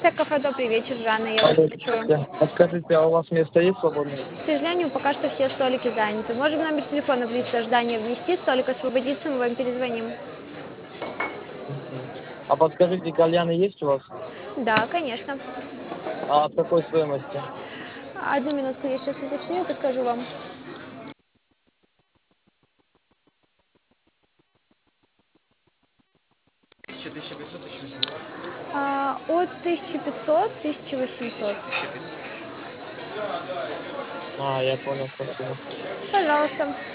Ресепция кафе «Добрый вечер», Жанна, я вас Алло, слушаю. здравствуйте. Подскажите, а у вас место есть свободное? К сожалению, пока что все столики заняты. Можем номер телефона в лист ожидания внести, столик освободится, мы вам перезвоним. Мгм. А подскажите, кальяны есть у вас? Да, конечно. А от какой стоимости? Одну минутку, я сейчас уточню и подскажу вам. От 1500 1800. А, я понял, спасибо. Пожалуйста.